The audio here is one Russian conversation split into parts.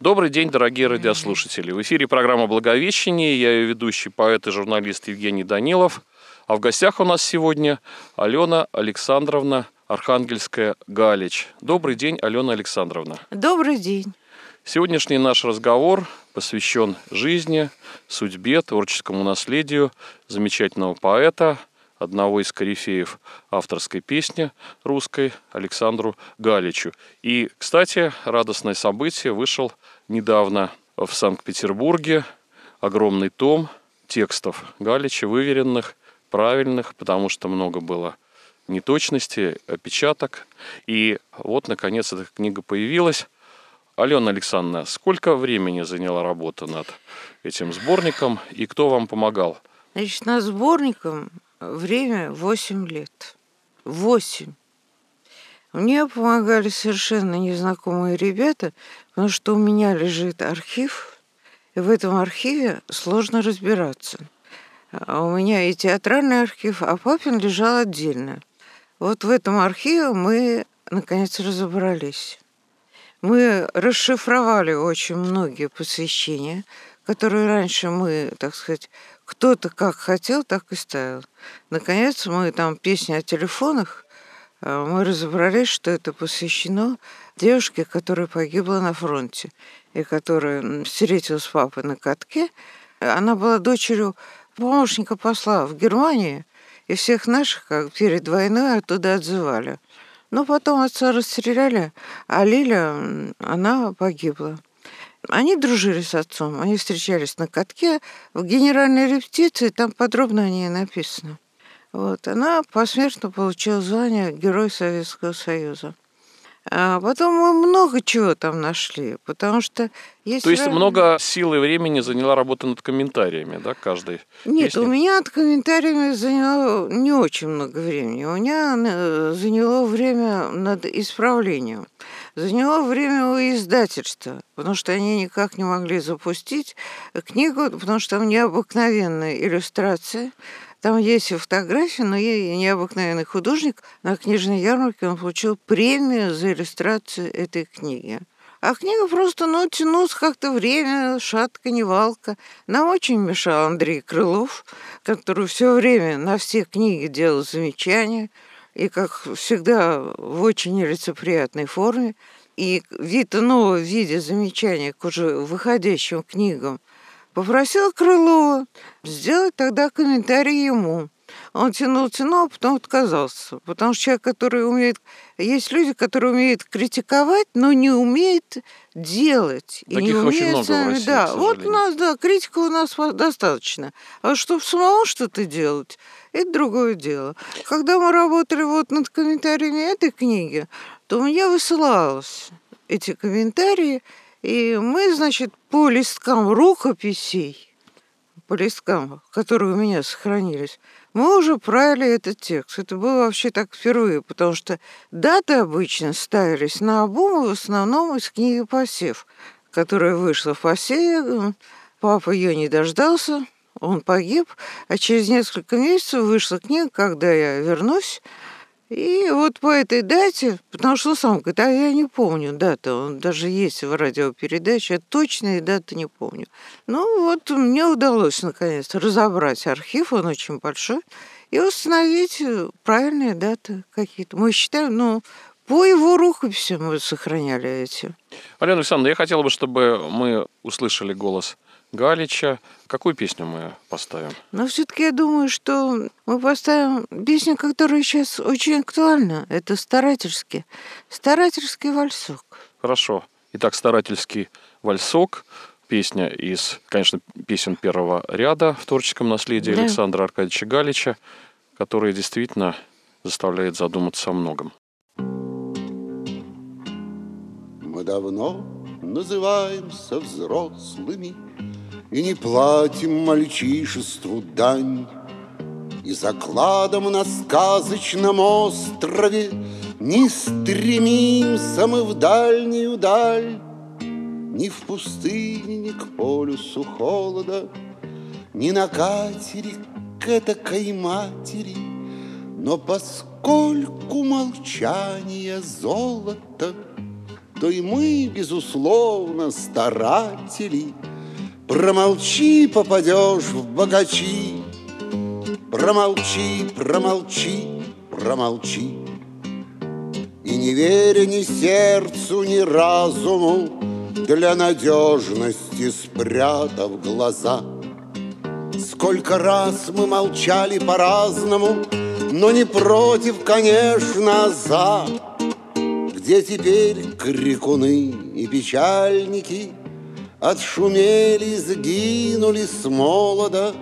Добрый день, дорогие радиослушатели. В эфире программа «Благовещение». Я ее ведущий, поэт и журналист Евгений Данилов. А в гостях у нас сегодня Алена Александровна Архангельская-Галич. Добрый день, Алена Александровна. Добрый день. Сегодняшний наш разговор посвящен жизни, судьбе, творческому наследию замечательного поэта, одного из корифеев авторской песни русской, Александру Галичу. И, кстати, радостное событие: вышел недавно в Санкт-Петербурге огромный том текстов Галича, выверенных, правильных, потому что много было неточностей, опечаток. И вот, наконец, эта книга появилась. Алена Александровна, сколько времени заняла работа над этим сборником и кто вам помогал? Значит, над сборником время 8 лет. 8. Мне помогали совершенно незнакомые ребята, потому что у меня лежит архив, и в этом архиве сложно разбираться. А у меня и театральный архив, а папин лежал отдельно. Вот в этом архиве мы, наконец, разобрались. Мы расшифровали очень многие посвящения, которые раньше мы, так сказать, кто-то как хотел, так и ставил. Наконец, мы там песни о телефонах, мы разобрались, что это посвящено девушке, которая погибла на фронте и которая встретилась с папой на катке. Она была дочерью помощника посла в Германии, и всех наших, как перед войной, оттуда отзывали. Но потом отца расстреляли, а Лиля, она погибла. Они дружили с отцом, они встречались на катке, в генеральной репетиции, там подробно о ней написано. Вот, она посмертно получила звание Герой Советского Союза. А потом мы много чего там нашли, потому что есть... То есть много сил и времени заняла работа над комментариями, да, каждой Нет, песни? у меня над комментариями заняло не очень много времени. У меня заняло время над исправлением. Заняло время у издательства, потому что они никак не могли запустить книгу, потому что там необыкновенные иллюстрации. Там есть и фотографии, но я необыкновенный художник. На книжной ярмарке он получил премию за иллюстрацию этой книги. А книга просто, тянулась как-то время, шатка, не валка. Нам очень мешал Андрей Крылов, который все время на все книги делал замечания. И, как всегда, в очень нелицеприятной форме. И вид иного в виде замечания к уже выходящим книгам попросил Крылова сделать тогда комментарий ему. Он тянул, а потом отказался. Потому что человек, который умеет... Есть люди, которые умеют критиковать, но не умеют делать. Таких и не умеют очень много в России, да, к вот сожалению. у нас, да, критика у нас достаточно. А чтобы самому что-то делать, это другое дело. Когда мы работали вот над комментариями этой книги, то мне высылалось эти комментарии, и мы, значит, по листкам рукописей, по листкам, которые у меня сохранились, мы уже правили этот текст. Это было вообще так впервые, потому что даты обычно ставились наобум, в основном из книги «Посев», которая вышла в «Посеве». Папа ее не дождался, он погиб, а через несколько месяцев вышла книга «Когда я вернусь». И вот по этой дате, потому что он сам говорит, а я не помню даты, он даже есть в радиопередаче, я точные даты не помню. Ну вот мне удалось наконец разобрать архив, он очень большой, и установить правильные даты какие-то. Мы считаем, по его рукописям мы сохраняли эти. Алена Александровна, я хотел бы, чтобы мы услышали голос Галича. Какую песню мы поставим? Но все-таки я думаю, что мы поставим песню, которая сейчас очень актуальна. Это «Старательский». «Старательский вальсок». Хорошо. Итак, «Старательский вальсок». Песня из, конечно, песен первого ряда в творческом наследии Александра Аркадьевича Галича, которая действительно заставляет задуматься о многом. Мы давно называемся взрослыми и не платим мальчишеству дань, и закладом на сказочном острове не стремимся мы в дальнюю даль, ни в пустыне, ни к полюсу холода, ни на катере к этакой матери. Но поскольку молчание золото, что и мы, безусловно, старатели. Промолчи, попадешь в богачи. Промолчи, промолчи, промолчи. И не веря ни сердцу, ни разуму, для надежности спрятав глаза. Сколько раз мы молчали по-разному, но не против, конечно, а за. Где теперь крикуны и печальники отшумели, сгинули с молода,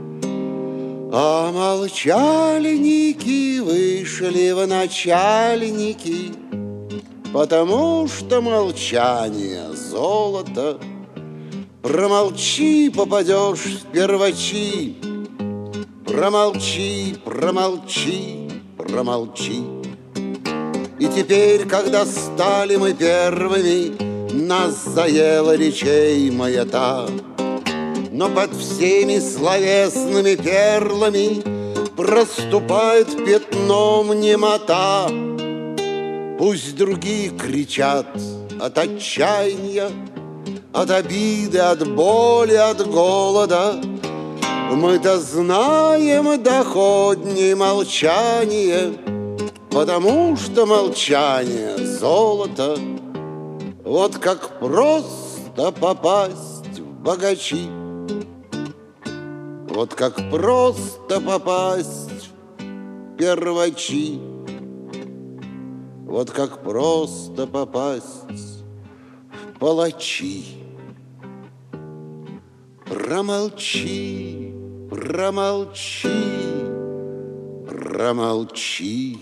а молчальники вышли в начальники, потому что молчание золото. Промолчи, попадешь в первачи. Промолчи, промолчи, промолчи. И теперь, когда стали мы первыми, нас заела речей маята. Но под всеми словесными перлами проступает пятном немота. Пусть другие кричат от отчаяния, от обиды, от боли, от голода. Мы-то знаем доходней молчание, потому что молчание золото. Вот как просто попасть в богачи. Вот как просто попасть в первачи. Вот как просто попасть в палачи. Промолчи, промолчи, промолчи.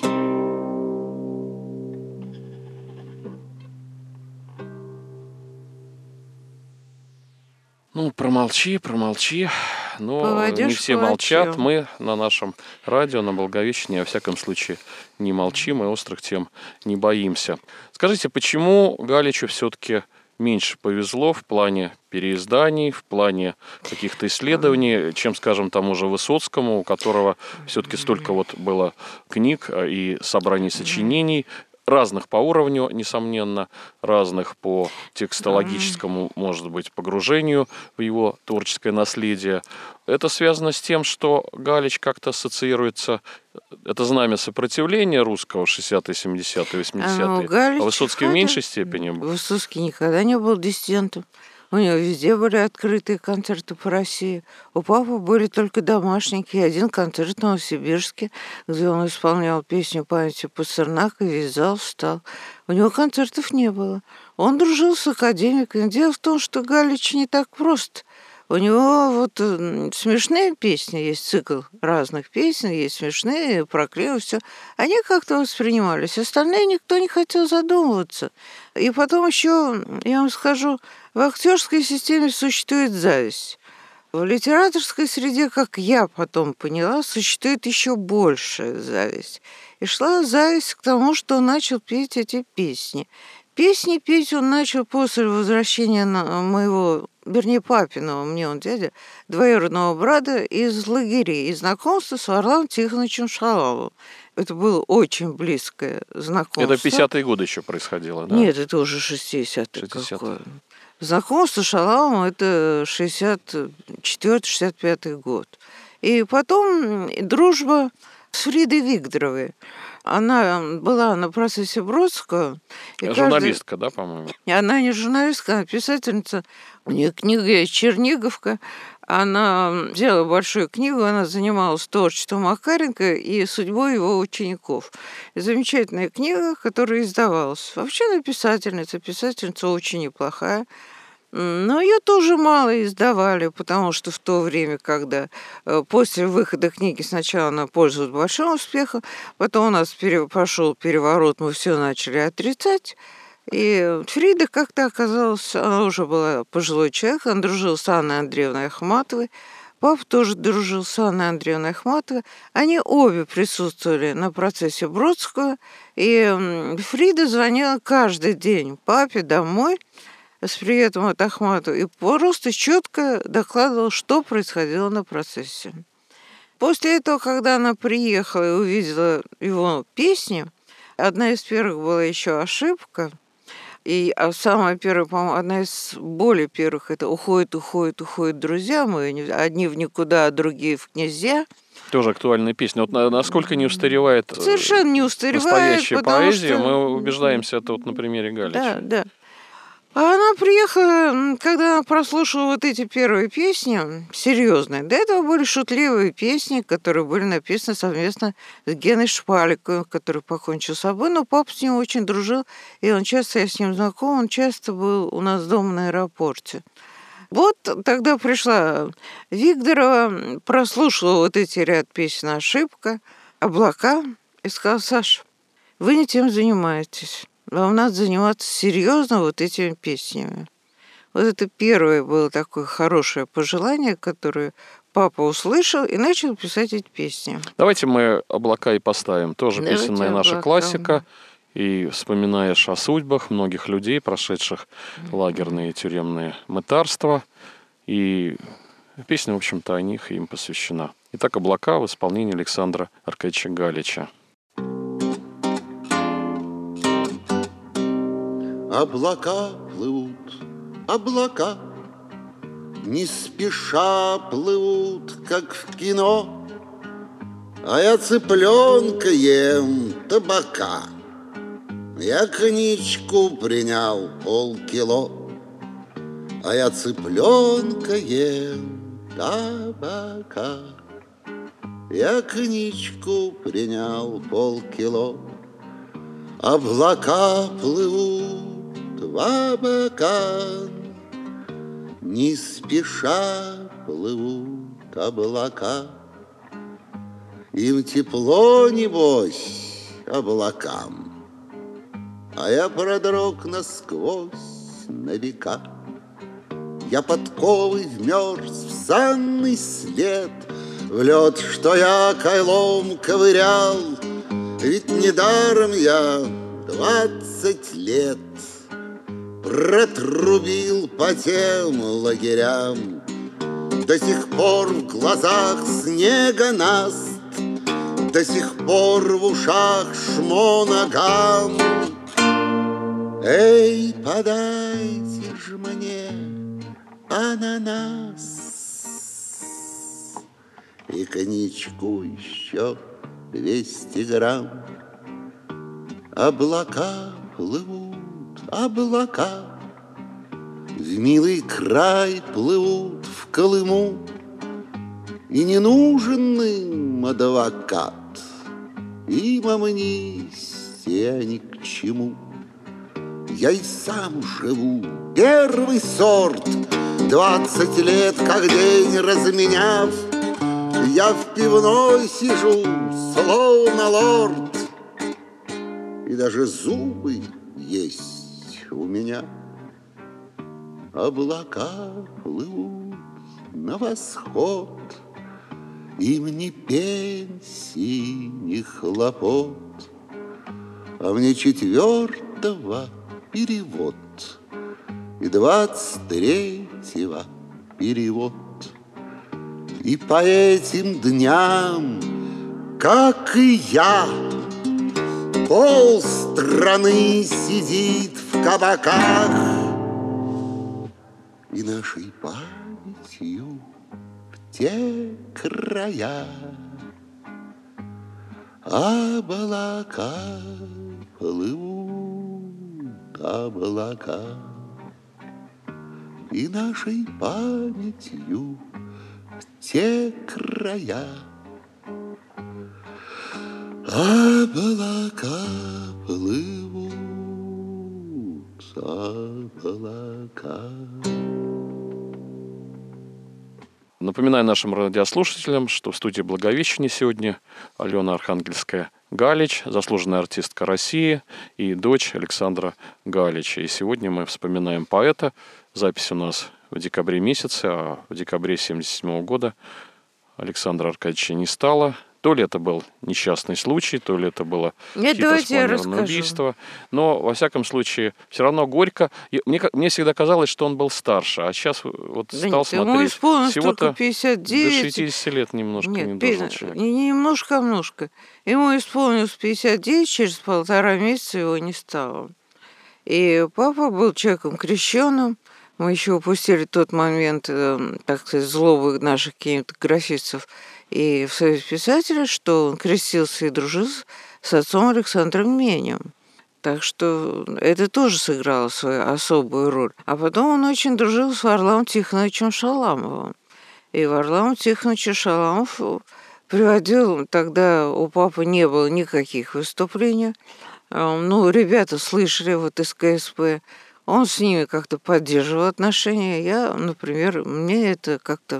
Ну, промолчи, промолчи. Но Поводишь не все палачом. молчат. Мы на нашем радио, на Благовещении, во всяком случае, не молчим и острых тем не боимся. Скажите, почему Галичу все-таки меньше повезло в плане переизданий, в плане каких-то исследований, чем, скажем, тому же Высоцкому, у которого все-таки столько вот было книг и собраний сочинений, разных по уровню, несомненно, разных по текстологическому, может быть, погружению в его творческое наследие. Это связано с тем, что Галич как-то ассоциируется, это знамя сопротивления русского 60-е, 70-е, 80-е, а Высоцкий в меньшей степени был. Высоцкий никогда не был диссидентом. У него везде были открытые концерты по России. У папы были только домашники. И один концерт в Новосибирске, где он исполнял песню памяти Пастернака, и весь зал встал. У него концертов не было. Он дружил с академиками. Дело в том, что Галич не так прост. У него вот смешные песни, есть цикл разных песен, есть смешные, про Клео, все. Они как-то воспринимались. Остальные никто не хотел задумываться. И потом еще, я вам скажу, в актерской системе существует зависть. В литераторской среде, как я потом поняла, существует еще большая зависть. И шла зависть к тому, что он начал петь эти песни. Песни петь он начал после возвращения моего, вернее, папиного, мне он дядя, двоюродного брата из лагерей, и знакомства с Варланом Тихоновичем Шаламовым. Это было очень близкое знакомство. Это 50-е годы еще происходило, да? Нет, это уже 60-е. Какое. Знакомство с Шаламовым – это 64-65 год. И потом дружба с Фридой Викторовой. Она была на процессе Бродского. Журналистка, да, по-моему? Она не журналистка, она писательница. У нее книга есть «Черниговка». Она делала большую книгу, она занималась творчеством Макаренко и судьбой его учеников. И замечательная книга, которая издавалась. Вообще она писательница очень неплохая. Но ее тоже мало издавали, потому что в то время, когда после выхода книги сначала она пользовалась большим успехом, потом у нас пошел переворот, мы все начали отрицать. И Фрида как-то оказалась, она уже была пожилой человек, она дружила с Анной Андреевной Ахматовой, папа тоже дружил с Анной Андреевной Ахматовой. Они обе присутствовали на процессе Бродского, и Фрида звонила каждый день папе домой с приветом от Ахматовой и просто четко докладывала, что происходило на процессе. После этого, когда она приехала и увидела его песни, одна из первых была еще «Ошибка», А самая первая, по-моему, одна из более первых, это «Уходят, уходят, уходят друзья мои, одни в никуда, а другие в князья». Тоже актуальная песня. Вот насколько не устаревает Совершенно не устаревает, настоящая потому поэзия, что... мы убеждаемся это вот на примере Галича. Да, да. А она приехала, когда она прослушала вот эти первые песни, серьезные. До этого были шутливые песни, которые были написаны совместно с Геной Шпаликовым, который покончил с собой. Но папа с ним очень дружил, и я с ним знаком, он часто был у нас дома на аэропорте. Вот тогда пришла Вигдорова, прослушала вот эти ряд песен «Ошибка», «Облака» и сказала: Саша, вы не тем занимаетесь. Вам надо заниматься серьезно вот этими песнями. Вот это первое было такое хорошее пожелание, которое папа услышал и начал писать эти песни. Давайте мы «Облака» и поставим. Тоже Давайте песенная наша «Облака». классика. И вспоминаешь о судьбах многих людей, прошедших лагерные и тюремные мытарства. И песня, в общем-то, о них им посвящена. Итак, «Облака» в исполнении Александра Аркадьевича Галича. Облака плывут, облака, не спеша плывут, как в кино. А я цыпленка ем табака, я коньячку принял полкило. А я цыпленка ем табака, я коньячку принял полкило. Облака плывут в облака, не спеша плывут облака. Им тепло, небось, облакам, а я продрог насквозь на века. Я подковой вмерз в санный след, в лед, что я кайлом ковырял. Ведь недаром я 20 лет протрубил по тем лагерям. До сих пор в глазах снега наст, до сих пор в ушах шмоногам. Эй, подайте ж мне ананас и коньячку еще 200 грамм. Облака плывут, облака, в милый край плывут в Колыму, и не нужен им адвокат, им амнистия ни к чему. Я и сам живу, первый сорт, 20 лет как день разменяв. Я в пивной сижу, словно лорд, и даже зубы есть у меня. Облака плывут на восход, им ни пенсии, ни хлопот, а мне 4-го перевод и 23-го перевод. И по этим дням, как и я, полстраны сидит в кабаках, и нашей памятью в те края облака плывут, облака, и нашей памятью те края облака плывут, облака. Напоминаю нашим радиослушателям, что в студии Благовещения сегодня Алена Архангельская Галич, заслуженная артистка России и дочь Александра Галича. И сегодня мы вспоминаем поэта. Запись у нас в декабре месяце, а в декабре 1977 года Александра Аркадьевича не стало. То ли это был несчастный случай, то ли это было хитро-спланированное убийство. Но, во всяком случае, все равно горько. Мне всегда казалось, что он был старше, а сейчас вот да стал нет, смотреть. Ему исполнилось всего-то только 59. до 60 лет немножко нет, не дожил человек. Не немножко, а немножко. Ему исполнилось 59, через 1,5 месяца его не стало. И папа был человеком крещенным. Мы еще упустили тот момент, так сказать, злобы наших кинематографистов и в Союзе писателей, что он крестился и дружил с отцом Александром Менем. Так что это тоже сыграло свою особую роль. А потом он очень дружил с Варламом Тихоновичем Шаламовым. И Варлам Тихонович Шаламов приводил, тогда у папы не было никаких выступлений. Ну, ребята слышали вот из КСП, он с ними как-то поддерживал отношения. Я, например, мне это как-то...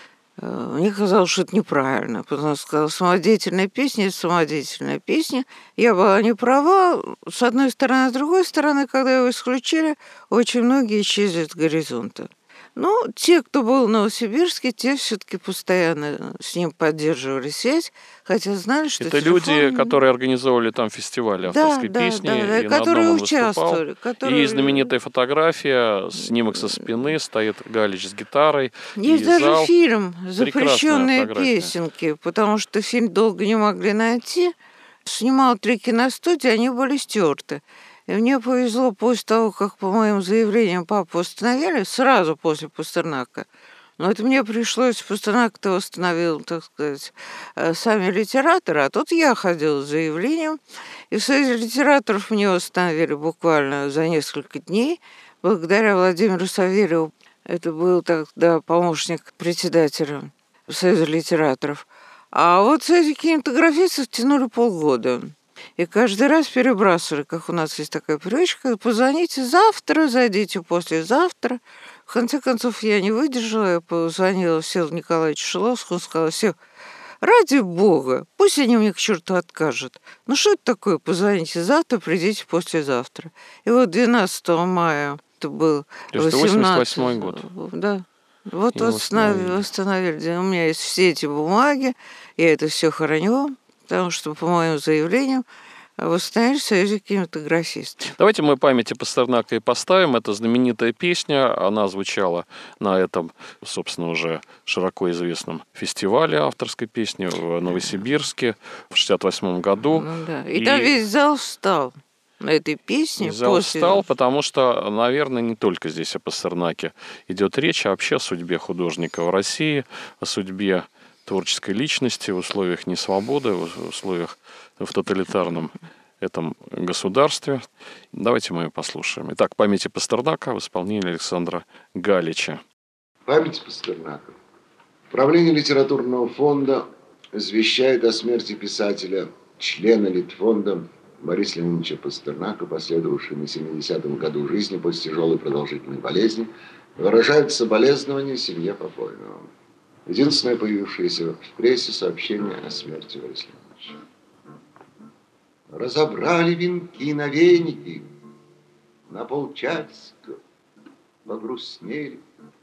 Мне казалось, что это неправильно, потому что сказала, самодеятельная песня – это самодеятельная песня. Я была не права, с одной стороны, а с другой стороны, когда его исключили, очень многие исчезли с горизонта. Но те, кто был в Новосибирске, те все-таки постоянно с ним поддерживали связь, хотя знали, что это люди, которые организовывали там фестивали авторской песни, и которые на одном он участвовали. Выступал. И знаменитая фотография, снимок со спины, стоит Галич с гитарой. Есть даже зал. Фильм «Запрещенные песенки», потому что фильм долго не могли найти. Снимал 3 киностудии, они были стерты. И мне повезло после того, как по моим заявлениям папу восстановили, сразу после Пастернака. Но это мне пришлось, Пастернак-то восстановил, так сказать, сами литераторы, а тут я ходила с заявлением. И в Союзе литераторов мне восстановили буквально за несколько дней, благодаря Владимиру Савельеву. Это был тогда помощник председателя Союза литераторов. А вот Союзе кинематографистов тянули полгода. И каждый раз перебрасывали, как у нас есть такая привычка, позвоните завтра, зайдите послезавтра. В конце концов, я не выдержала, я позвонила Всеволоду Николаевичу Шиловскому, сказала: все, ради бога, пусть они мне к черту откажут. Ну что это такое, позвоните завтра, придите послезавтра. И вот 12 мая, это был 88 год. Да. Вот восстановили. У меня есть все эти бумаги, я это все храню. Потому что, по моим заявлениям, восстановили в Союзе кинематографистов. Давайте мы памяти Пастернака и поставим. Это знаменитая песня. Она звучала на этом, собственно, уже широко известном фестивале авторской песни в Новосибирске в 1968 году. Ну, да. И там весь зал встал на этой песне. Зал встал, потому что, наверное, не только здесь о Пастернаке идет речь, а вообще о судьбе художника в России, о судьбе творческой личности в условиях несвободы, в условиях в тоталитарном этом государстве. Давайте мы ее послушаем. Итак, «Памяти Пастернака» в исполнении Александра Галича. «Память Пастернака». Правление литературного фонда извещает о смерти писателя, члена Литфонда Бориса Леонидовича Пастернака, последовавшей на 70-м году жизни после тяжелой продолжительной болезни, выражают соболезнования семье покойного. Единственное появившееся в прессе сообщение о смерти Бориса Леонидовича. Разобрали венки на веники, на полчасика погрустнели.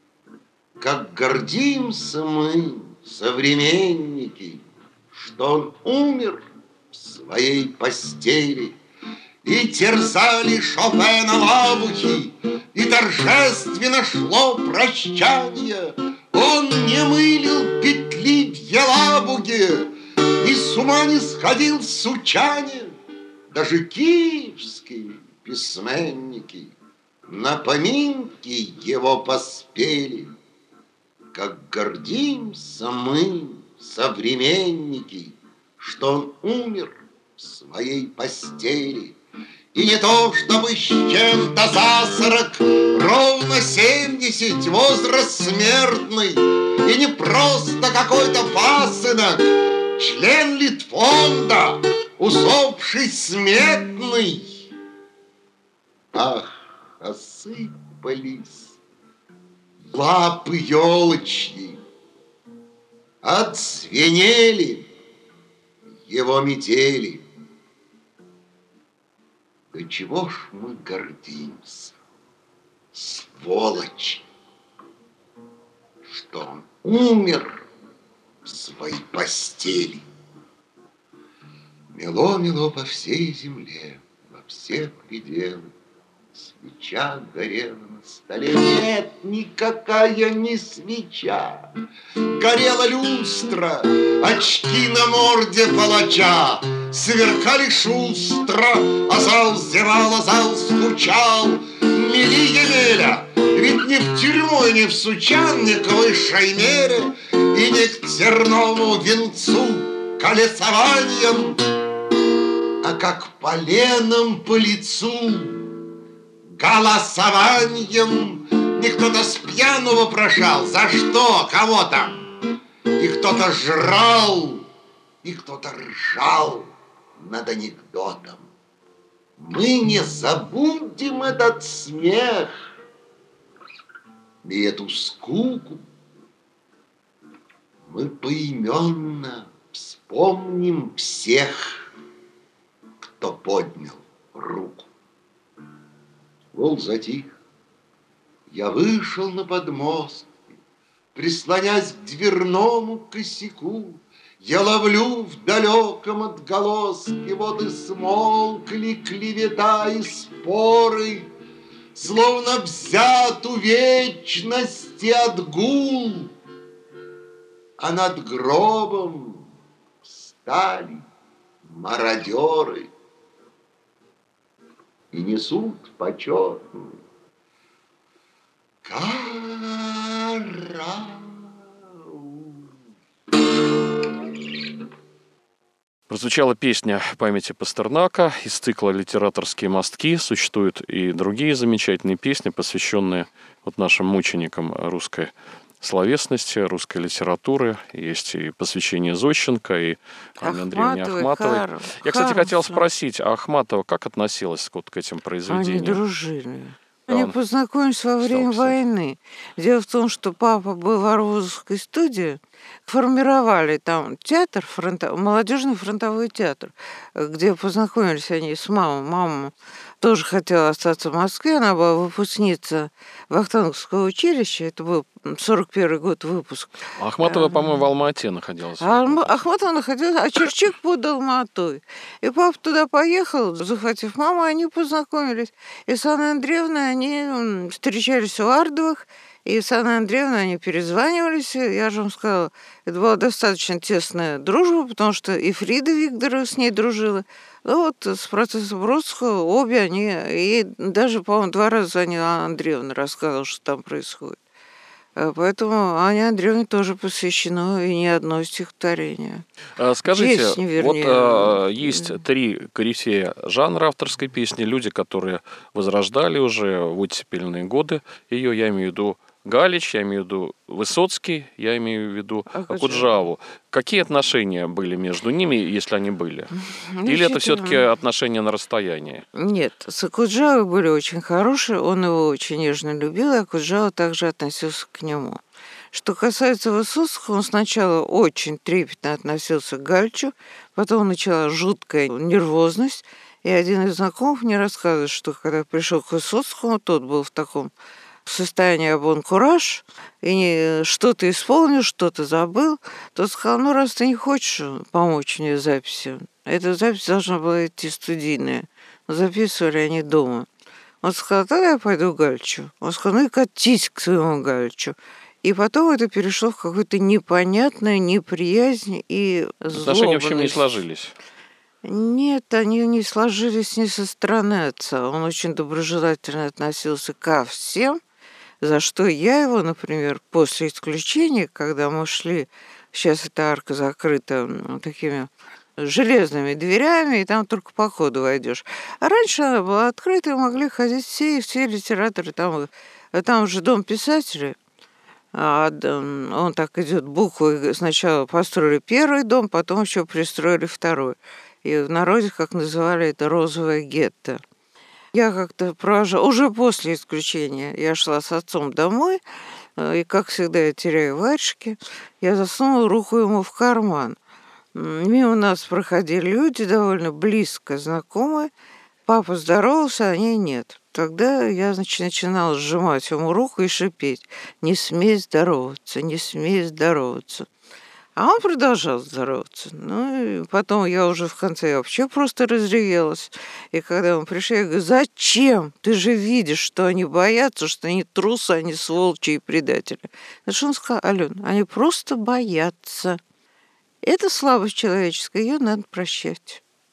Как гордимся мы, современники, что он умер в своей постели. И терзали Шопена лавухи, и торжественно шло прощание. Он не мылил петли в Елабуге, ни с ума не сходил в Сучане. Даже киевские письменники на поминки его поспели. Как гордимся мы, современники, что он умер в своей постели. И не то, чтобы с чем-то за 40, ровно 70, возраст смертный, и не просто какой-то пасынок, член Литфонда, усопший сметный. Ах, осыпались лапы елочьи, отзвенели его метели. Да чего ж мы гордимся, сволочи, что он умер в своей постели. Мело-мело по всей земле, во все пределы, свеча горела на столе. Нет, никакая не свеча. Горела люстра, очки на морде палача. сверкали шустро, а зал зевал, а зал скучал. Мели Емеля, ведь не в тюрьму и не в Сучан, ни к высшей мере, и не к терновому венцу колесованием, а как поленом по лицу голосованием. Не кто-то с пьяну вопрошал, за что, кого там, и кто-то жрал, и кто-то ржал над анекдотом. Мы не забудем этот смех и эту скуку. Мы поименно вспомним всех, кто поднял руку. Волк затих. Я вышел на подмостки, прислонясь к дверному косяку. Я ловлю в далеком отголоске, вот и смолкли клевета и споры, словно взят у вечности отгул, а над гробом встали мародеры и несут почетную караул. Прозвучала песня памяти Пастернака из цикла «Литераторские мостки». Существуют и другие замечательные песни, посвященные вот нашим мученикам русской словесности, русской литературы. Есть и посвящение Зощенко, и Анне Андреевне Ахматовой. Я, кстати, хотел спросить, а Ахматова как относилась вот к этим произведениям? Они дружили. Они познакомились во время войны. Дело в том, что папа был в Арбузовской студии, формировали там театр, молодежный фронтовой театр, где познакомились они с мамой. Мама тоже хотела остаться в Москве, она была выпускница Вахтанговского училища, это был 41 год выпуск. Ахматова, по-моему, в Алма-Ате находилась. Ахматова находилась, а Черчик под Алматой. И папа туда поехал, захватив маму, они познакомились. И с Анной Андреевной они встречались у Ардовых, и с Анной Андреевной они перезванивались. Я же вам сказала, это была достаточно тесная дружба, потому что и Фрида Викторовна с ней дружила. Ну вот с процессом Бродского обе они, и даже, по-моему, 2 раза Анна Андреевна рассказывала, что там происходит. Поэтому Анне Андреевне тоже посвящено и не одно стихотворение. Скажите, Песни, вернее. вот есть 3 корифея жанра авторской песни, люди, которые возрождали уже в оттепельные годы ее, я имею в виду Галич, я имею в виду Высоцкий, я имею в виду Акуджаву. Какие отношения были между ними, если они были? Или это все-таки отношения на расстоянии? Нет, с Акуджавой были очень хорошие, он его очень нежно любил, и Акуджава также относился к нему. Что касается Высоцкого, он сначала очень трепетно относился к Галичу, потом начала жуткая нервозность, и один из знакомых мне рассказывает, что когда пришел к Высоцкому, тот был в таком состояние абон-кураж, и что-то исполнил, что-то забыл, тот сказал, ну, раз ты не хочешь помочь мне в записи, эта запись должна была идти студийная, но записывали они дома. Он сказал, да, я пойду к Галичу. Он сказал, ну и катись к своему Галичу. И потом это перешло в какую-то непонятную неприязнь и злобность. Отношения в общем не сложились. Нет, они не сложились ни со стороны отца. Он очень доброжелательно относился ко всем, за что я его, например, после исключения, когда мы шли, сейчас эта арка закрыта такими железными дверями, и там только по ходу войдешь. А раньше она была открыта, и могли ходить все литераторы. Там же дом писателей. Он так идет буквой. Сначала построили первый дом, потом еще пристроили второй. И в народе, как называли это, розовое гетто. Я как-то провожала, уже после исключения, я шла с отцом домой, и, как всегда, я теряю варежки. Я засунула руку ему в карман. Мимо нас проходили люди, довольно близко знакомые. Папа здоровался, а они нет. Тогда я, начинала сжимать ему руку и шипеть: «Не смей здороваться, не смей здороваться». А он продолжал здороваться. Ну, и потом я уже в конце вообще просто разревелась. И когда он пришел, я говорю: зачем? Ты же видишь, что они боятся, что они трусы, они сволочи и предатели. На что он сказал: Алён, они просто боятся. Это слабость человеческая, ее надо прощать.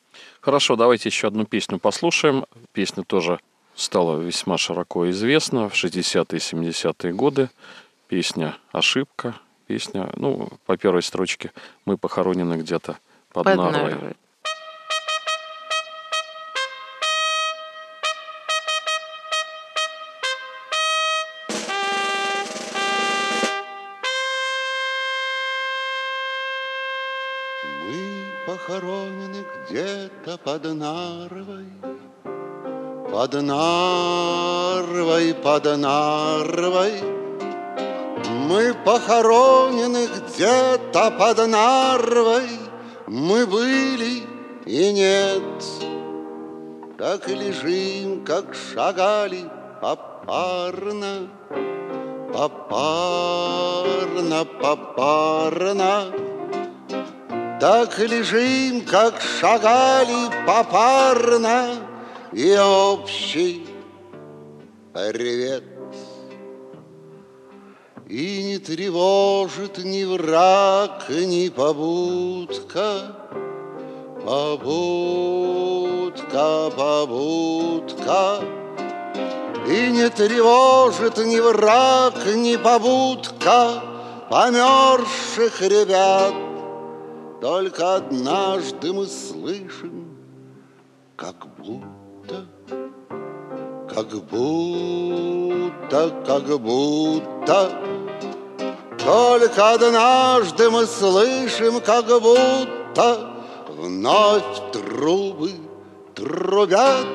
Хорошо, давайте еще одну песню послушаем. Песня тоже стала весьма широко известна в 60-е и 70-е годы. Песня «Ошибка». Песня, по первой строчке «Мы похоронены где-то под Нарвой». Мы похоронены где-то под Нарвой, под Нарвой, под Нарвой. Мы похоронены где-то под Нарвой, мы были и нет. Так и лежим, как шагали попарно, попарно, попарно. Так и лежим, как шагали попарно, и общий привет. И не тревожит ни враг, ни побудка, побудка, побудка. И не тревожит ни враг, ни побудка померзших ребят. Только однажды мы слышим, как будто, как будто, как будто. Только однажды мы слышим, как будто вновь трубы трубят.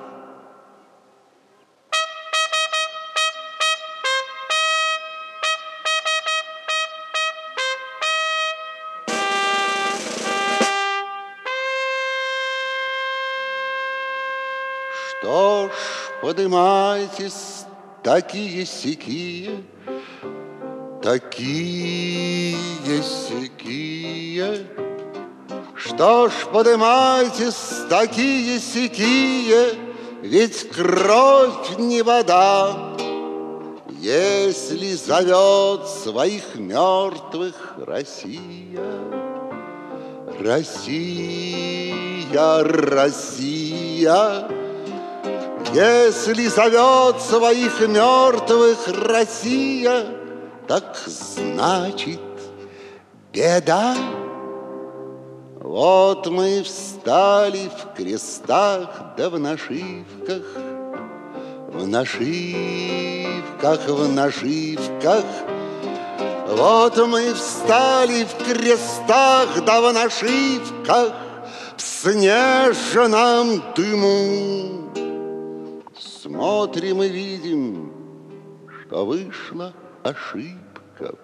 Что ж, подымайтесь, такие-сякие, такие-сякие. Что ж, подымайтесь, такие-сякие, ведь кровь не вода. Если зовет своих мертвых Россия, Россия, Россия. Если зовет своих мертвых Россия, так значит беда. Вот мы встали в крестах да в нашивках, в нашивках, в нашивках. Вот мы встали в крестах да в нашивках, в снежном дыму. Смотрим и видим, что вышла ошибка.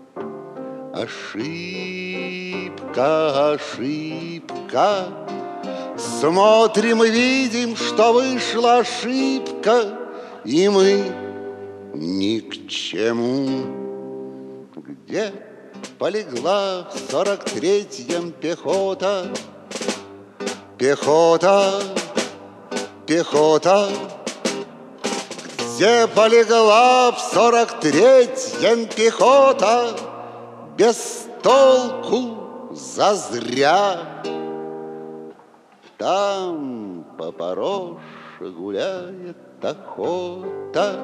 Ошибка, ошибка. Смотрим и видим, что вышла ошибка, и мы ни к чему. Где полегла в 43-м пехота? Пехота, пехота. Где полегла в 43-м пехота? Без толку, зазря. Там по Пороше гуляет охота,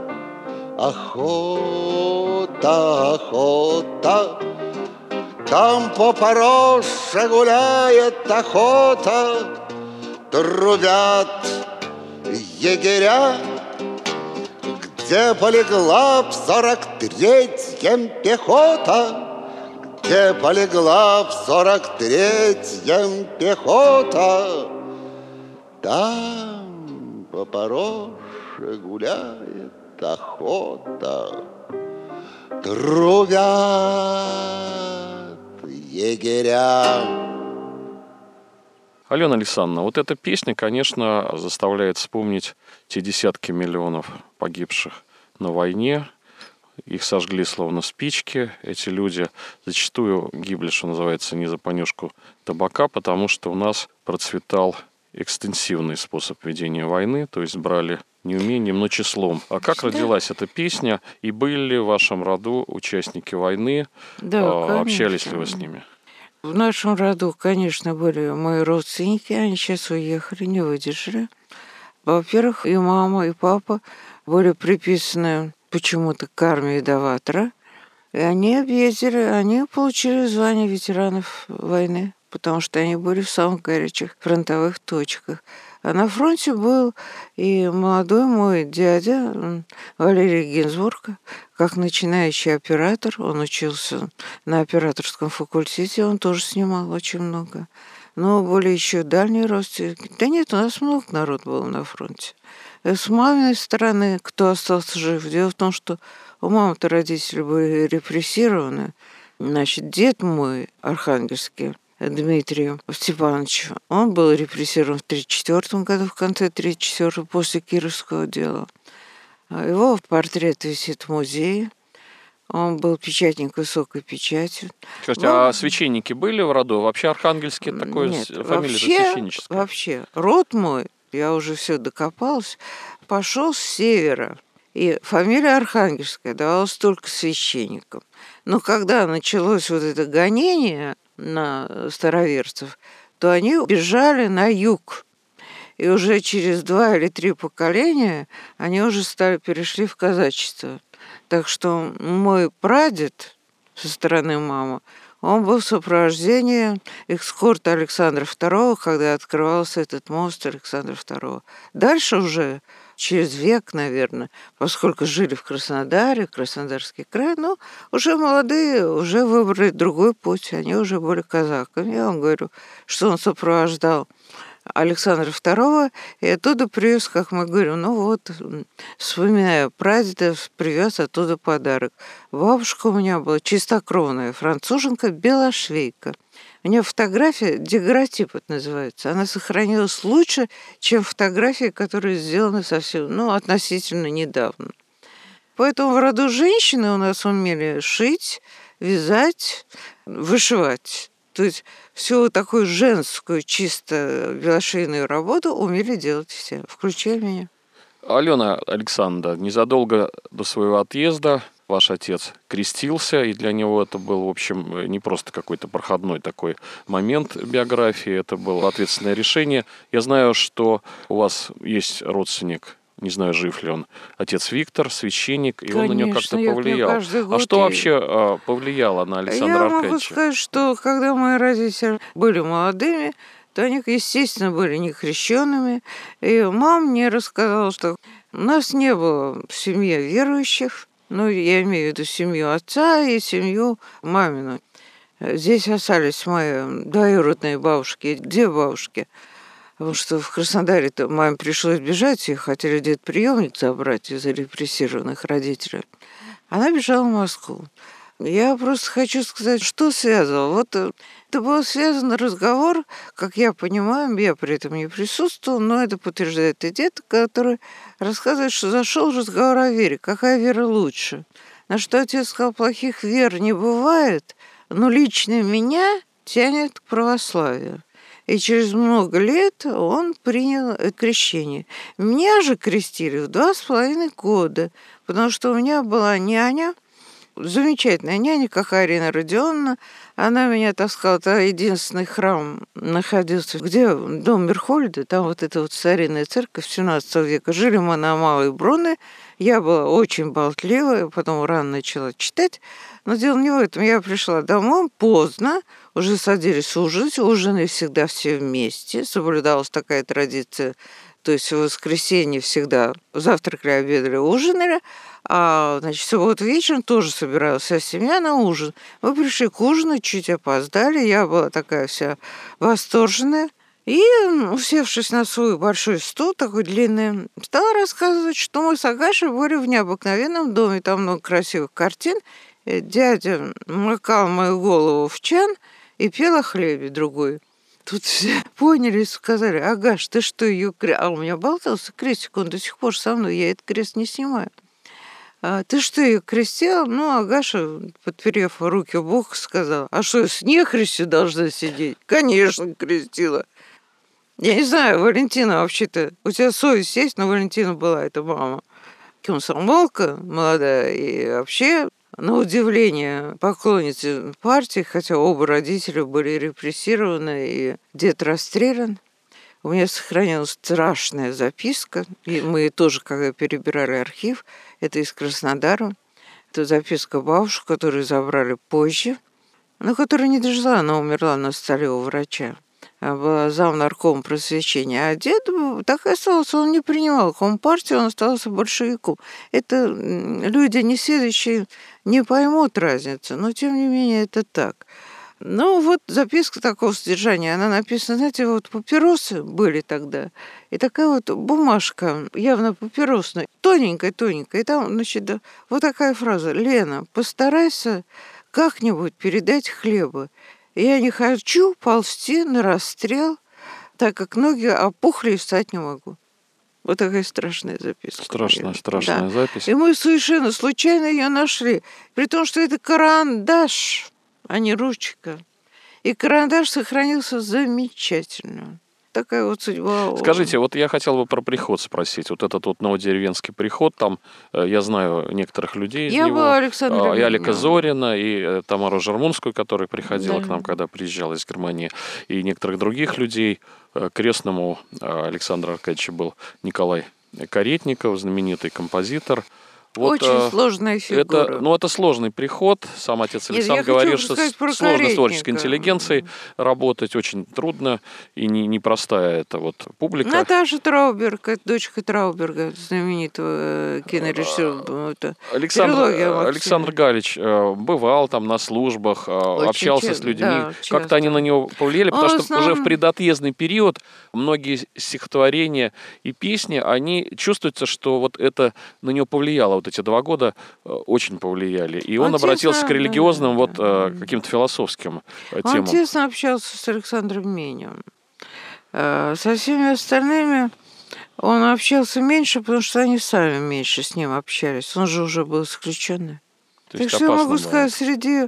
охота, охота. Там по Пороше гуляет охота, трубят егеря. Где полегла в 43-м пехота? Где полегла в 43-м пехота? Там по Пороше гуляет охота, трубят егеря. Алена Александровна, вот эта песня, конечно, заставляет вспомнить те десятки миллионов погибших на войне. Их сожгли словно спички. Эти люди зачастую гибли, что называется, не за понюшку табака, потому что у нас процветал экстенсивный способ ведения войны, то есть брали не умением, но числом. А как родилась эта песня? И были ли в вашем роду участники войны? Да, общались ли вы с ними? В нашем роду, конечно, были мои родственники, они сейчас уехали, не выдержали. Во-первых, и мама, и папа были приписаны почему-то к армии Даватора. И они объездили, они получили звание ветеранов войны, потому что они были в самых горячих фронтовых точках. А на фронте был и молодой мой дядя Валерий Гинзбург, как начинающий оператор. Он учился на операторском факультете, он тоже снимал очень много. Но были еще дальние родственники. Да нет, у нас много народ было на фронте. С маминой стороны, кто остался жив, дело в том, что у мамы-то родители были репрессированы. Значит, дед мой, архангельский, Дмитрий Степанович, он был репрессирован в 1934 году, в конце 1934, после Кировского дела. Его портрет висит в музее. Он был печатник высокой печати. Скажите, а священники были в роду? Вообще Архангельский такой фамилия священническая? Вообще, род мой, я уже все докопалась, пошел с севера. И фамилия Архангельская давалась только священникам. Но когда началось вот это гонение на староверцев, то они бежали на юг. И уже через 2 или 3 поколения они уже перешли в казачество. Так что мой прадед со стороны мамы, он был в сопровождении эскорта Александра II, когда открывался этот мост Александра II. Дальше уже через век, наверное, поскольку жили в Краснодаре, Краснодарский край, но уже молодые уже выбрали другой путь, они уже были казаками. Я вам говорю, что он сопровождал Александра II, и оттуда привез, как мы говорим, ну вот, вспоминая прадеда, привез оттуда подарок. Бабушка у меня была чистокровная француженка, белошвейка. У нее фотография, дегротип это называется, она сохранилась лучше, чем фотографии, которые сделаны совсем, относительно недавно. Поэтому в роду женщины у нас умели шить, вязать, вышивать. То есть всю такую женскую, чисто белошвейную работу умели делать все, включая меня. Алена Александровна, незадолго до своего отъезда ваш отец крестился, и для него это был, в общем, не просто какой-то проходной такой момент биографии, это было ответственное решение. Я знаю, что у вас есть родственник, не знаю, жив ли он, отец Виктор, священник, и Конечно, он на него как-то повлиял. А что вообще повлияло на Александра Аркадьевича? Я могу сказать, что когда мои родители были молодыми, то они, естественно, были некрещенными. И мама мне рассказала, что у нас не было в семье верующих, я имею в виду семью отца и семью мамину. Здесь остались мои двоюродные бабушки и 2 бабушки. Потому что в Краснодаре-то маме пришлось бежать, и хотели где-то приемник забрать из-за репрессированных родителей. Она бежала в Москву. Я просто хочу сказать, что связывало. Вот это был связан разговор, как я понимаю, я при этом не присутствовала, но это подтверждает и дед, который рассказывает, что зашел разговор о вере. Какая вера лучше? На что отец сказал, плохих вер не бывает, но лично меня тянет к православию. И через много лет он принял крещение. Меня же крестили в 2,5 года, потому что у меня была няня, замечательная няня, как Арина Родионовна. Она меня таскала, это единственный храм находился, где дом Мерхольда, там вот эта вот старинная церковь 17 века. Жили мы на Малой Броны. Я была очень болтливая, потом рано начала читать. Но дело не в этом. Я пришла домой поздно, уже садились ужинать. Ужинали всегда все вместе. Соблюдалась такая традиция. То есть в воскресенье всегда завтракали, обедали, ужинали. А, в субботу вечером тоже собиралась вся семья на ужин. Мы пришли к ужину, чуть опоздали. Я была такая вся восторженная. И, усевшись на свой большой стол, такой длинный, стала рассказывать, что мы с Агашей были в необыкновенном доме. Там много красивых картин. Дядя макал мою голову в чан и пел о хлебе другой. Тут все поняли и сказали, Агаш, ты что, ее крест... А у меня болтался крестик, он до сих пор со мной, я этот крест не снимаю. Ты что, ее крестила? Агаша, подперев руки в бок, сказала, а что, с нехристью должна сидеть? Конечно, крестила. Я не знаю, Валентина вообще-то, у тебя совесть есть, но Валентина была, это мама. Комсомолка молодая, и вообще на удивление, поклонницы партии, хотя оба родителя были репрессированы, и дед расстрелян. У меня сохранилась страшная записка, и мы тоже, когда перебирали архив, это из Краснодара, это записка бабушки, которую забрали позже, но которая не дожила, она умерла на столе у врача. Она была замнаркома просвещения. А дед так и остался, он не принимал компартию, он оставался большевиком. Это люди несведущие не поймут разницу, но тем не менее это так. Ну, вот записка такого содержания, она написана, знаете, вот папиросы были тогда, и такая вот бумажка, явно папиросная, тоненькая-тоненькая, и там, значит, да, вот такая фраза: «Лена, постарайся как-нибудь передать хлеба. Я не хочу ползти на расстрел, так как ноги опухли и встать не могу». Вот такая страшная записка. Страшная запись. И мы совершенно случайно ее нашли, при том, что это карандаш, а не ручка. И карандаш сохранился замечательно. Такая вот судьба. Скажите, вот я хотел бы про приход спросить. Вот этот вот новодеревенский приход, там, я знаю некоторых людей из я него. была Александра и Алика Зорина, и Тамару Жармунскую, которая приходила к нам, когда приезжала из Германии, и некоторых других людей. Крестному Александра Аркадьевича был Николай Каретников, знаменитый композитор. Вот, очень сложная фигура. Это сложный приход. Сам отец Александр говорит, что сложно с творческой интеллигенцией работать, очень трудно и непростая это вот публика. Наташа Трауберг, это дочка Трауберга, знаменитого кинорежиссера. Александр Галич бывал там на службах, очень общался с людьми. Да, как-то они на него повлияли, потому что уже в предотъездный период многие стихотворения и песни, они чувствуется, что вот это на него повлияло. Вот эти 2 года очень повлияли. И он обратился к религиозным, каким-то философским темам. Он тесно общался с Александром Менем. Со всеми остальными он общался меньше, потому что они сами меньше с ним общались. Он же уже был исключенный. Так что я могу сказать, среди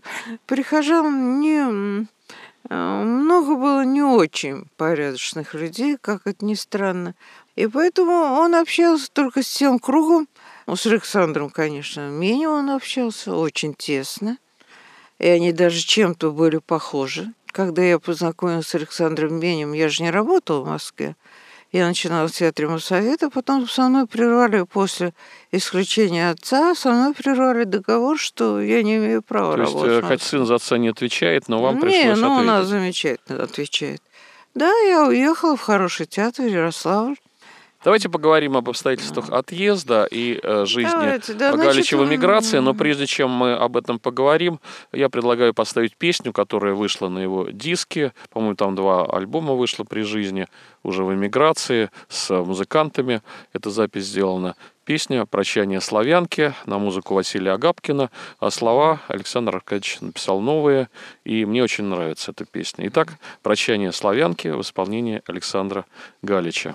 прихожан много было не очень порядочных людей, как это ни странно. И поэтому он общался только с тем кругом. С Александром, конечно, Менем он общался очень тесно. И они даже чем-то были похожи. Когда я познакомилась с Александром Менем, я же не работала в Москве. Я начинала в театре Моссовета, потом со мной прервали, после исключения отца, со мной прервали договор, что я не имею права работать. То есть, хоть сын за отца не отвечает, но вам пришлось ответить. у нас замечательно отвечает. Да, я уехала в хороший театр Ярославль. Давайте поговорим об обстоятельствах отъезда и жизни Галича в эмиграции. Но прежде чем мы об этом поговорим, я предлагаю поставить песню, которая вышла на его диске. По-моему, там 2 альбома вышло при жизни, уже в эмиграции, с музыкантами. Эта запись сделана. Песня «Прощание славянки» на музыку Василия Агапкина, а слова Александр Аркадьевич написал новые, и мне очень нравится эта песня. Итак, «Прощание славянки» в исполнении Александра Галича.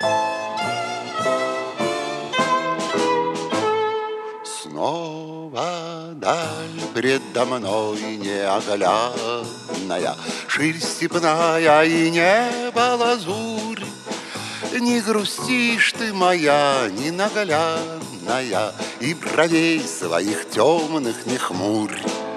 Снова даль предо мной неоглядная, ширь степная и небо лазурь. Не грустишь ты, моя ненаглядная, и бровей своих темных не хмурь.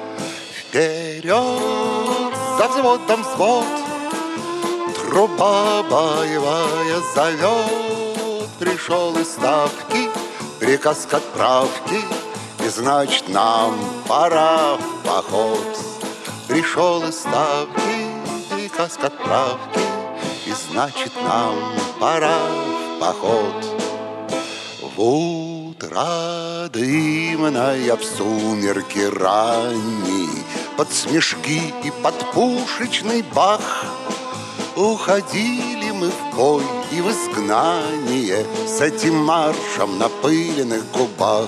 Вперед за взводом взвод, труба боевая зовет. Пришел из ставки приказ к отправке, и значит нам пора в поход. Пришел из ставки приказ к отправке, и значит нам пора в поход. В утро дымное, в сумерки ранние, под смешки и под пушечный бах уходили мы в бой и в изгнание с этим маршем на пыленных губах.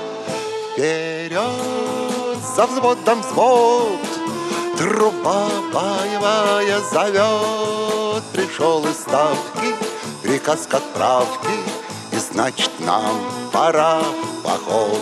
Вперед за взводом взвод, труба боевая зовет. Пришел из ставки приказ к отправке, и значит нам пора в поход.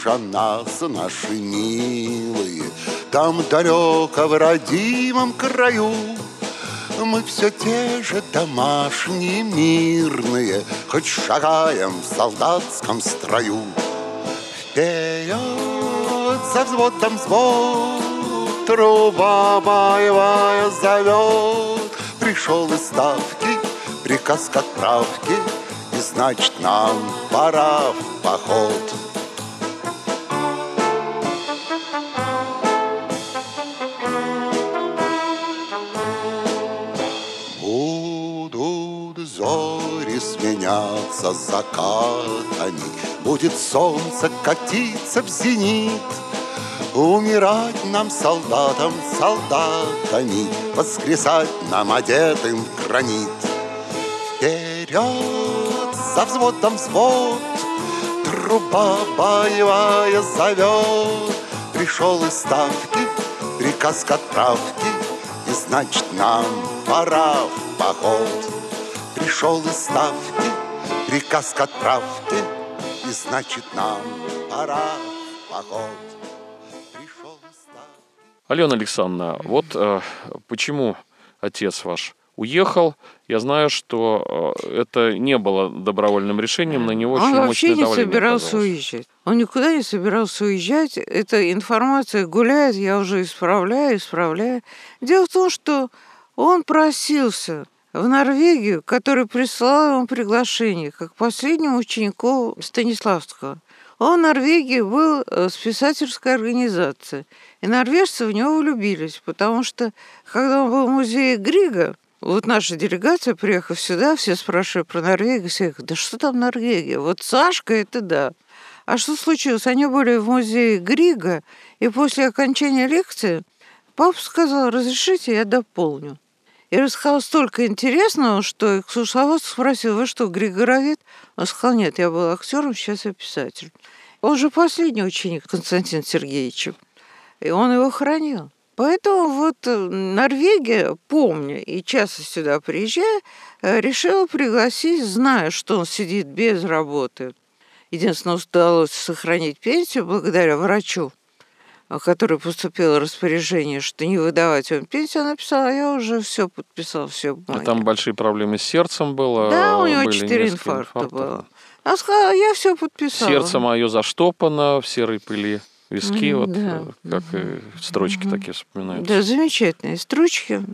слыша нас, наши милые, там далеко в родимом краю мы все те же домашние, мирные, хоть шагаем в солдатском строю. Вперед за взводом взвод, труба боевая зовет. Пришел из ставки приказ к отправке, и значит нам пора в поход. Будут зори сменяться закатами, будет солнце катиться в зенит. Умирать нам, солдатам, солдатами, воскресать нам, одетым в гранит. Вперед за взводом взвод, труба боевая зовет. Пришел из ставки приказ к отправке, и значит нам пора в поход. Пришел из ставки приказ к отправке, и значит нам пора в поход. Алена Александровна, вот почему отец ваш уехал. Я знаю, что это не было добровольным решением, на него очень мощное давление. Он вообще не собирался уезжать. Он никуда не собирался уезжать. Эта информация гуляет, я уже исправляю. Дело в том, что он просился в Норвегию, который прислал ему приглашение, как последнему ученику Станиславского. Он в Норвегии был с писательской организацией. И норвежцы в него влюбились, потому что, когда он был в музее Грига, вот наша делегация, приехав сюда, все спрашивали про Норвегию, все говорят, да что там Норвегия? Вот Сашка, это да. А что случилось? Они были в музее Грига, и после окончания лекции папа сказал, разрешите, я дополню. И рассказал столько интересного, что экскурсовод спросил, вы что, григоровед? Он сказал, нет, я был актером, сейчас я писатель. Он же последний ученик Константина Сергеевича, и он его хранил. Поэтому вот Норвегия, помня и часто сюда приезжая, решила пригласить, зная, что он сидит без работы. Единственное, удалось сохранить пенсию благодаря врачу, который поступило распоряжение, что не выдавать ему пенсию, она написала, а я уже все подписал, все бумаги. А там большие проблемы с сердцем было? Да, у него 4 инфаркта было. Она сказала, я все подписала. Сердце мое заштопано в серой пыли. Виски, вот да. Как строчки такие вспоминаются. Да, замечательные строчки.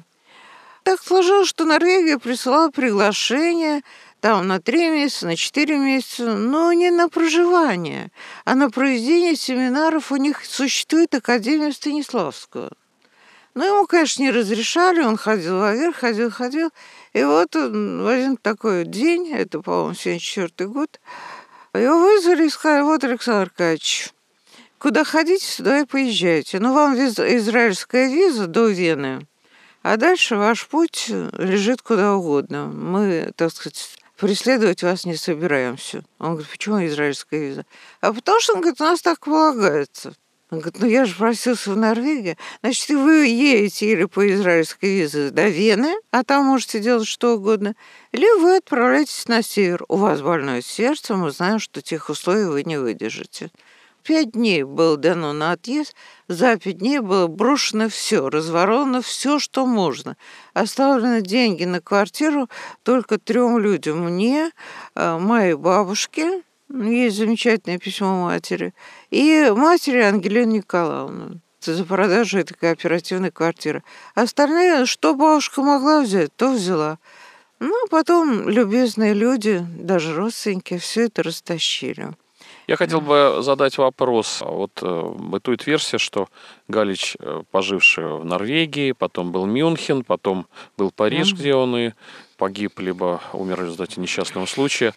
Так сложилось, что Норвегия присылала приглашение там на 3 месяца, на 4 месяца, но не на проживание, а на проведение семинаров. У них существует Академия Станиславского. Но ему, конечно, не разрешали, он ходил наверх, ходил. И вот в один такой день, это, по-моему, 1974 год, его вызвали и сказали, вот, Александр Аркадьевич, куда хотите, сюда и поезжайте. Но вам израильская виза до Вены, а дальше ваш путь лежит куда угодно. Мы, так сказать, преследовать вас не собираемся. Он говорит, почему израильская виза? А потому что, он говорит, у нас так полагается. Он говорит, ну я же просился в Норвегию. Значит, вы едете или по израильской визе до Вены, а там можете делать что угодно, или вы отправляетесь на север. У вас больное сердце, мы знаем, что тех условий вы не выдержите. 5 дней было дано на отъезд, за 5 дней было брошено все, разворовано все, что можно. Оставлены деньги на квартиру только 3 людям. Мне, моей бабушке, есть замечательное письмо матери, и матери Ангелины Николаевны за продажу этой кооперативной квартиры. Остальные, что бабушка могла взять, то взяла. Ну, потом любезные люди, даже родственники, все это растащили. Я хотел бы задать вопрос. Вот бытует версия, что Галич, поживший в Норвегии, потом был Мюнхен, потом был Париж, где он и погиб, либо умер в результате несчастного случая.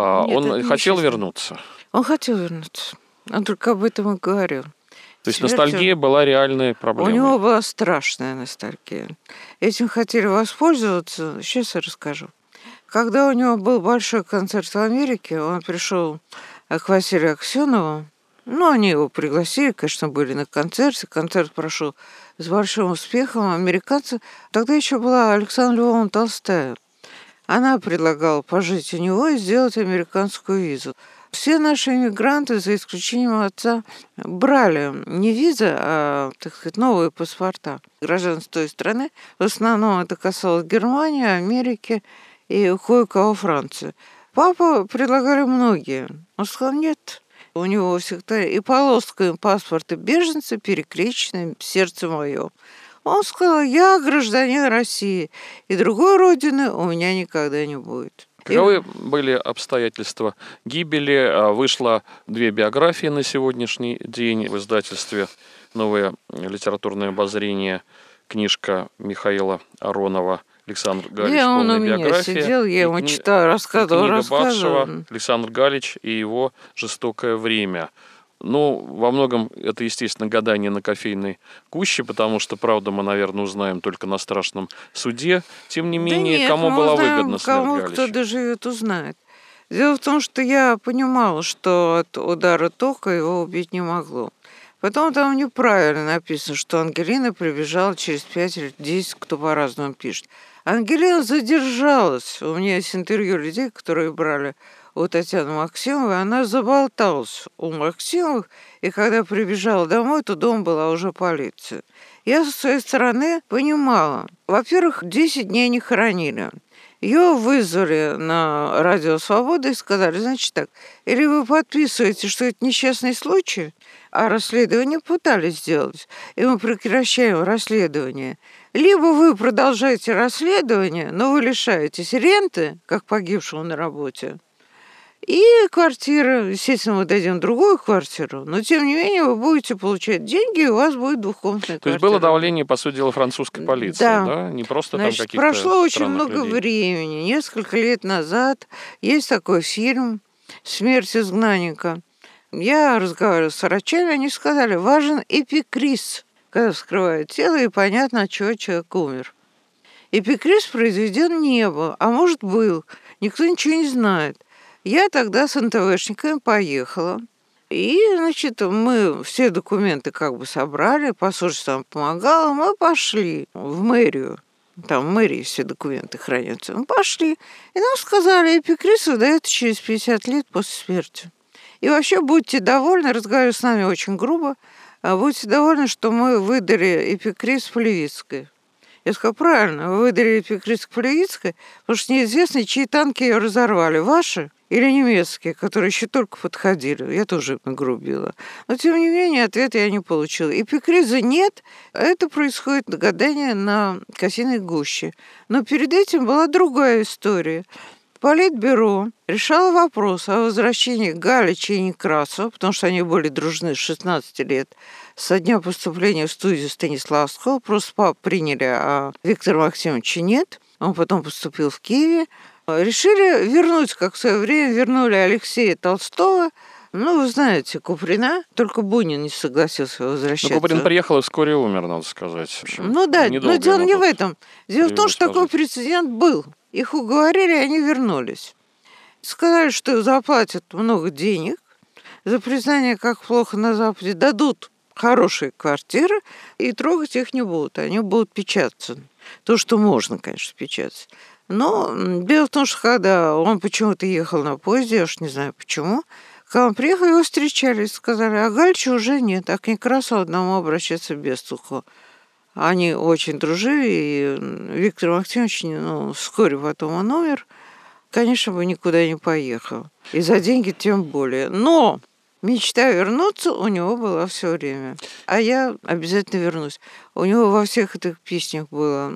Он хотел вернуться? Он хотел вернуться. Он только об этом и говорил. То есть ностальгия была реальной проблемой? У него была страшная ностальгия. Этим хотели воспользоваться. Сейчас я расскажу. Когда у него был большой концерт в Америке, он пришел к Василию Аксенову. Ну, они его пригласили, конечно, были на концерте. Концерт прошел с большим успехом. Американцы... Тогда еще была Александра Львовна Толстая. Она предлагала пожить у него и сделать американскую визу. Все наши иммигранты, за исключением отца, брали не визы, а, так сказать, новые паспорта гражданства той страны. В основном это касалось Германии, Америки и кое-кого Франции. Папа предлагали многие. Он сказал, нет. У него всегда и полоска, и паспорта беженца перекрещены, сердце мое. Он сказал, я гражданин России, и другой родины у меня никогда не будет. Каковы были обстоятельства гибели? Вышло 2 биографии на сегодняшний день в издательстве «Новое литературное обозрение». Книжка Михаила Аронова «Александр Галич. Полная биография». Я сидел, я ему читал, рассказывал. Книга Батшева «Александр Галич и его жестокое время». Ну, во многом это, естественно, гадание на кофейной гуще, потому что, правда, мы, наверное, узнаем только на страшном суде. Тем не менее, нет, кому была выгодна смерть Галича? Кому кто доживет, узнает. Дело в том, что я понимала, что от удара тока его убить не могло. Потом там неправильно написано, что Ангелина прибежала через 5 или 10, кто по-разному пишет. Ангелина задержалась. У меня есть интервью людей, которые брали у Татьяны Максимовой, она заболталась у Максимовых, и когда прибежала домой, то дома была уже полиция. Я со своей стороны понимала. Во-первых, 10 дней не хоронили. Ее вызвали на Радио Свобода и сказали, значит так, или вы подписываете, что это несчастный случай, а расследование пытались сделать, и мы прекращаем расследование, либо вы продолжаете расследование, но вы лишаетесь ренты, как погибшего на работе, и квартира, естественно, мы дадим другую квартиру, но тем не менее вы будете получать деньги, и у вас будет двухкомнатная квартира. То есть было давление, по сути дела, французской полиции, да? Не просто значит, там каких-то прошло очень много людей. времени. Несколько лет назад есть такой фильм «Смерть изгнанника». Я разговаривала с врачами, они сказали, важен эпикриз, когда вскрывают тело, и понятно, от чего человек умер. Эпикриз произведен не был, а может был, никто ничего не знает. Я тогда с НТВшниками поехала, и, значит, мы все документы как бы собрали, посольство нам помогало, мы пошли в мэрию, там в мэрии все документы хранятся, мы пошли, и нам сказали, эпикриз выдается через 50 лет после смерти. И вообще будьте довольны, разговариваю с нами очень грубо, будьте довольны, что мы выдали эпикриз Полевицкой. Я сказала, правильно, вы выдали эпикриз Полевицкой, потому что неизвестно, чьи танки ее разорвали, ваши или немецкие, которые еще только подходили. Я тоже нагрубила. Но, тем не менее, ответ я не получила. Эпикриза нет, это происходит гадание на кофейной гуще. Но перед этим была другая история. Политбюро решало вопрос о возвращении Галича и Некрасова, потому что они были дружны с 16 лет, со дня поступления в студию Станиславского. Просто папу приняли, а Виктора Максимовича нет. Он потом поступил в Киеве. Решили вернуть, как в свое время вернули Алексея Толстого. Ну, вы знаете, Куприна, только Бунин не согласился возвращаться. Но Куприн приехал и вскоре умер, надо сказать. В общем, ну да, но дело не в этом. Дело в том, что такой прецедент был. Их уговорили, и они вернулись. Сказали, что заплатят много денег за признание, как плохо на Западе, дадут хорошие квартиры, и трогать их не будут. Они будут печататься. То, что можно, конечно, печатать. Но дело в том, что когда он почему-то ехал на поезде, я уж не знаю почему, когда он приехал, его встречали и сказали, а Галича уже нет, а к Некрасову одному обращаться без толку. Они очень дружили, и Виктор Максимович, вскоре потом он умер, конечно, бы никуда не поехал. И за деньги тем более. Но мечта вернуться у него была все время. А я обязательно вернусь. У него во всех этих песнях было: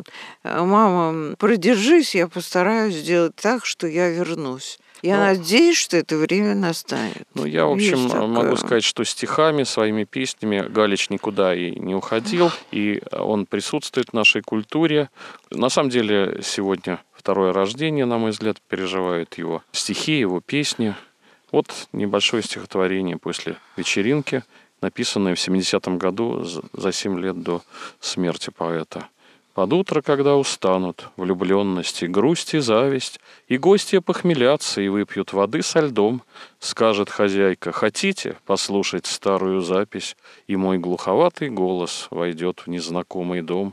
«Мама, продержись, я постараюсь сделать так, что я вернусь». Я надеюсь, что это время настанет. Ну, я, в общем, могу сказать, что стихами, своими песнями Галич никуда и не уходил, и он присутствует в нашей культуре. На самом деле, сегодня второе рождение, на мой взгляд, переживают его стихи, его песни. Вот небольшое стихотворение после вечеринки, написанное в 70-м году, за 7 лет до смерти поэта. Под утро, когда устанут влюбленность и грусть и зависть, и гости похмелятся и выпьют воды со льдом, скажет хозяйка: хотите послушать старую запись, и мой глуховатый голос войдет в незнакомый дом,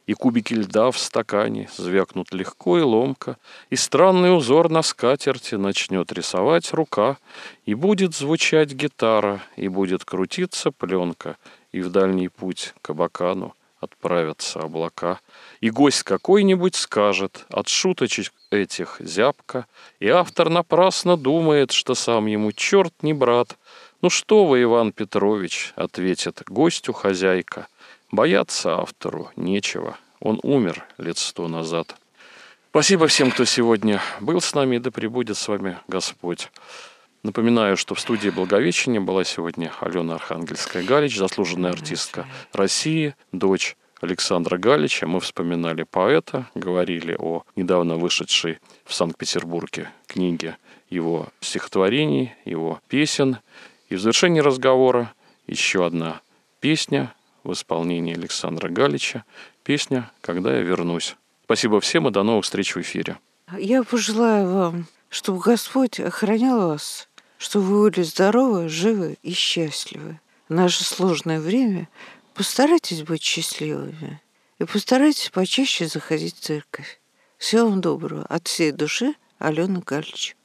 И кубики льда в стакане звякнут легко и ломко, и странный узор на скатерти начнет рисовать рука, и будет звучать гитара, и будет крутиться пленка, и в дальний путь к Абакану отправятся облака. И гость какой-нибудь скажет от шуточек этих зябко, и автор напрасно думает, что сам ему черт не брат. «Ну что вы, Иван Петрович», — ответит гостю хозяйка, — «бояться автору нечего, он умер 100 лет назад». Спасибо всем, кто сегодня был с нами, да пребудет с вами Господь. Напоминаю, что в студии Благовещения была сегодня Алена Архангельская-Галич, заслуженная артистка России, дочь Александра Галича. Мы вспоминали поэта, говорили о недавно вышедшей в Санкт-Петербурге книге его стихотворений, его песен. И в завершении разговора еще одна песня в исполнении Александра Галича. Песня «Когда я вернусь». Спасибо всем и до новых встреч в эфире. Я пожелаю вам, чтобы Господь охранял вас, чтобы вы были здоровы, живы и счастливы. В наше сложное время постарайтесь быть счастливыми и постарайтесь почаще заходить в церковь. Всего вам доброго. От всей души, Алена Галич.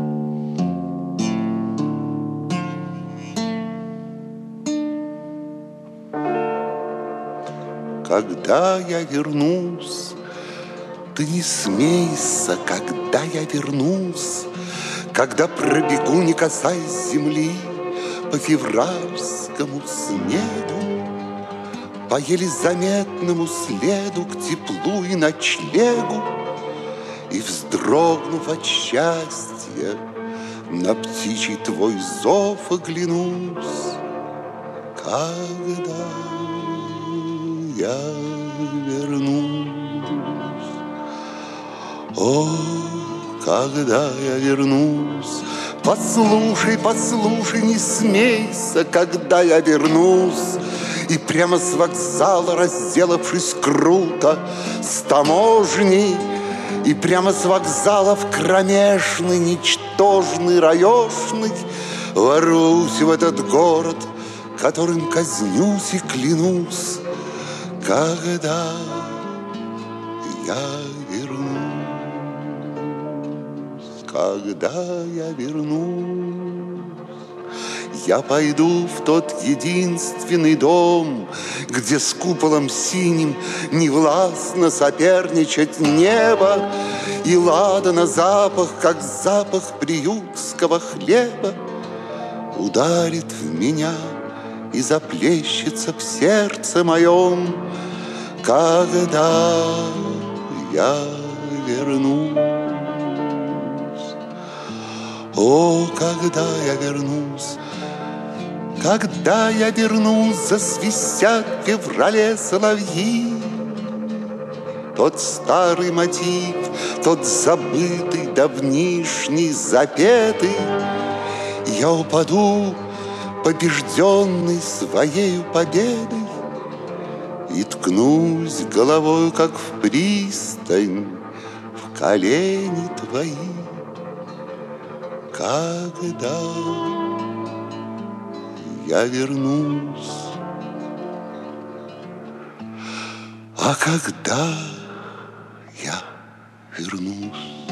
Когда я вернусь, ты не смейся, когда я вернусь, когда пробегу, не касаясь земли, по февральскому снегу, по еле заметному следу к теплу и ночлегу, и, вздрогнув от счастья, на птичий твой зов оглянусь, когда я вернусь. О, когда я вернусь, послушай, послушай, не смейся, когда я вернусь, и прямо с вокзала, разделавшись круто с таможней, и прямо с вокзала в кромешный, ничтожный, раешный, ворвусь в этот город, которым казнюсь и клянусь, когда я вернусь, когда я вернусь, я пойду в тот единственный дом, где с куполом синим невластно соперничать небо, и ладана запах, как запах приютского хлеба, ударит в меня и заплещется в сердце моем, когда я вернусь. О, когда я вернусь, когда я вернусь, засвистят в феврале соловьи. Тот старый мотив, тот забытый, давнишний, запетый, я упаду, побежденный своею победой, и ткнусь головой, как в пристань, в колени твои, когда я вернусь. А когда я вернусь?